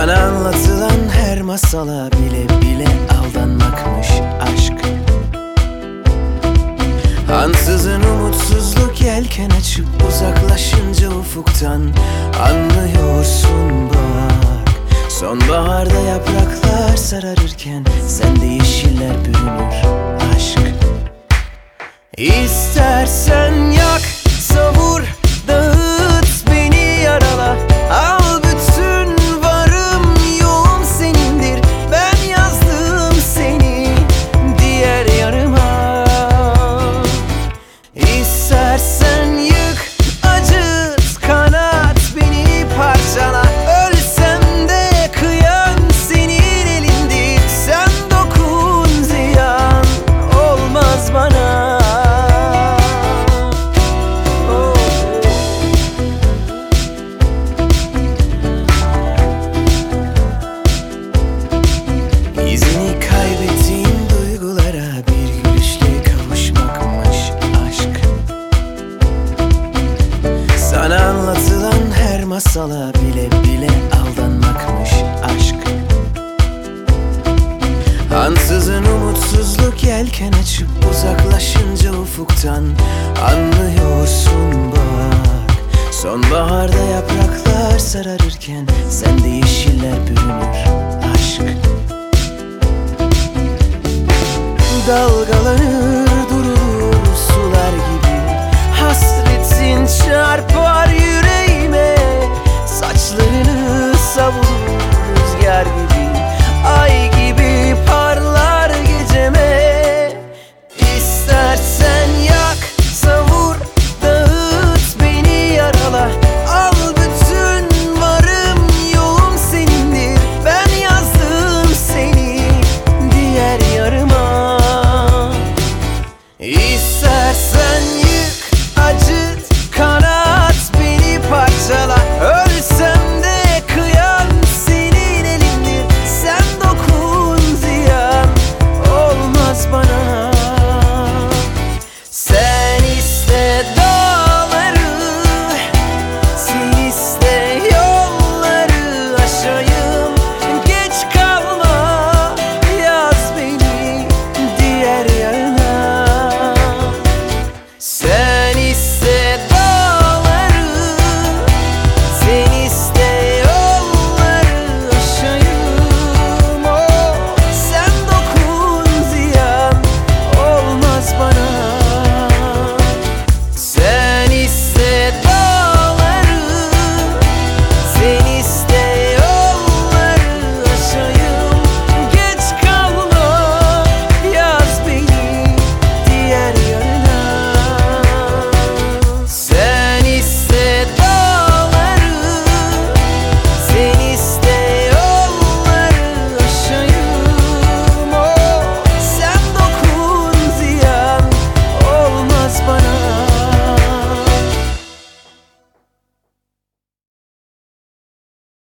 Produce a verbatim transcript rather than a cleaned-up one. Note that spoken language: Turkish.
Sana anlatılan her masala bile bile aldanmakmış aşk. Ansızın umutsuzluk yelken açıp uzaklaşınca ufuktan anlıyorsun bak. Sonbaharda yapraklar sararırken sende yeşiller bürünür aşk. İstersen yak, savur, dağıt, beni yarala. Al bütün varım yoğum senindir. Ben yazdım seni diğer yarıma. İstersen yık, acıt, kanat, beni parçala. Ölsem de kıyam senin elindir. Sen dokun, ziyan olmaz bana. İzini kaybettiğin duygulara bir gülüşle kavuşmakmış aşk. Sana anlatılan her masala bile bile aldanmakmış aşk. Ansızın umutsuzluk yelken açıp uzaklaşınca ufuktan anlıyorsun bak. Sonbaharda yapraklar sararırken sende yeşiller bürünür aşk. Dalgalanır durur sular gibi, hasretin çarpar yüreğime. Saçlarını savur,